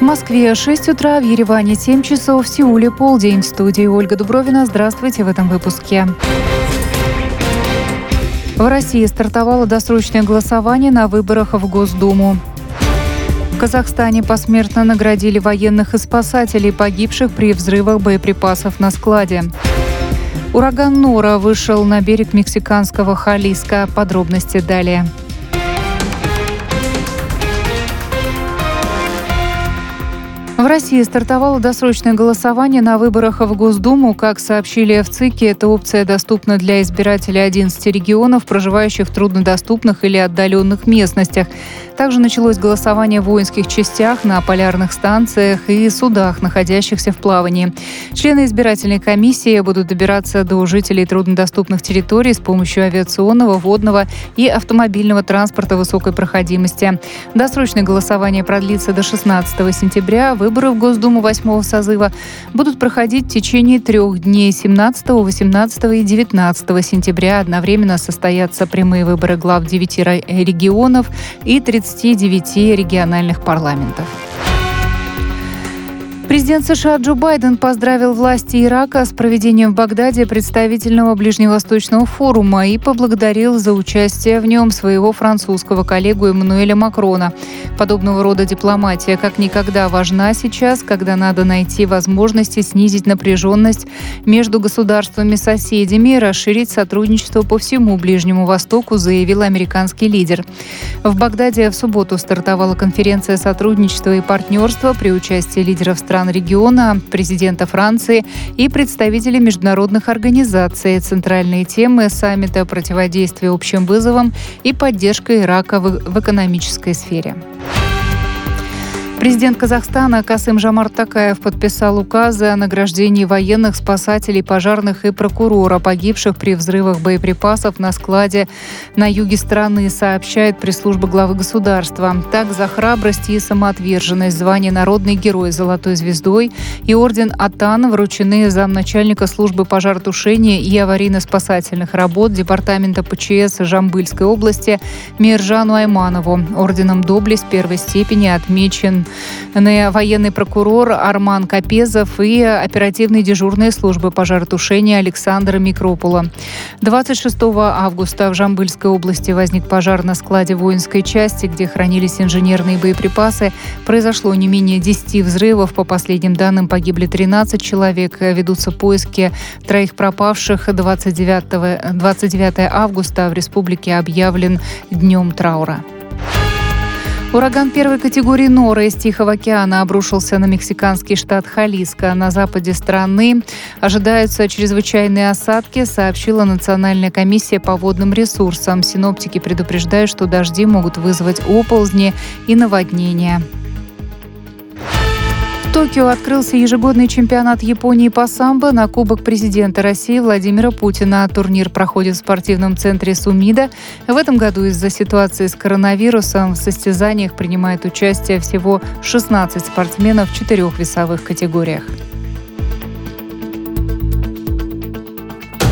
В Москве 6 утра, в Ереване 7 часов, в Сеуле полдень. В студии Ольга Дубровина. Здравствуйте в этом выпуске. В России стартовало досрочное голосование на выборах в Госдуму. В Казахстане посмертно наградили военных и спасателей, погибших при взрывах боеприпасов на складе. Ураган Нора вышел на берег мексиканского Халиска. Подробности далее. В России стартовало досрочное голосование на выборах в Госдуму. Как сообщили в ЦИКе, эта опция доступна для избирателей 11 регионов, проживающих в труднодоступных или отдаленных местностях. Также началось голосование в воинских частях, на полярных станциях и судах, находящихся в плавании. Члены избирательной комиссии будут добираться до жителей труднодоступных территорий с помощью авиационного, водного и автомобильного транспорта высокой проходимости. Досрочное голосование продлится до 16 сентября. Выборы в Госдуму 8-го созыва будут проходить в течение 3 дней – 17, 18 и 19 сентября. Одновременно состоятся прямые выборы глав 9 регионов и 39 региональных парламентов. Президент США Джо Байден поздравил власти Ирака с проведением в Багдаде представительного Ближневосточного форума и поблагодарил за участие в нем своего французского коллегу Эммануэля Макрона. Подобного рода дипломатия как никогда важна сейчас, когда надо найти возможности снизить напряженность между государствами-соседями и расширить сотрудничество по всему Ближнему Востоку, заявил американский лидер. В Багдаде в субботу стартовала конференция сотрудничества и партнерства при участии лидеров стран региона, президента Франции и представителей международных организаций. Центральные темы саммита – противодействие общим вызовам и поддержка Ирака в экономической сфере. Президент Казахстана Касым-Жомарт Токаев подписал указы о награждении военных, спасателей, пожарных и прокурора, погибших при взрывах боеприпасов на складе на юге страны, сообщает пресс-служба главы государства. Так, за храбрость и самоотверженность звание «Народный герой» с золотой звездой и орден Атан вручены замначальника службы пожаротушения и аварийно-спасательных работ Департамента ПЧС Жамбыльской области Миржану Айманову. Орденом Доблесть первой степени отмечен военный прокурор Арман Капезов и оперативные дежурные службы пожаротушения Александра Микропула. 26 августа в Жамбыльской области возник пожар на складе воинской части, где хранились инженерные боеприпасы. Произошло не менее 10 взрывов. По последним данным, погибли 13 человек. Ведутся поиски 3 пропавших. 29 августа в республике объявлен днем траура. Ураган первой категории Нора из Тихого океана обрушился на мексиканский штат Халиско. На западе страны ожидаются чрезвычайные осадки, сообщила Национальная комиссия по водным ресурсам. Синоптики предупреждают, что дожди могут вызвать оползни и наводнения. В Токио открылся ежегодный чемпионат Японии по самбо на Кубок президента России Владимира Путина. Турнир проходит в спортивном центре Сумида. В этом году из-за ситуации с коронавирусом в состязаниях принимает участие всего 16 спортсменов в 4 весовых категориях.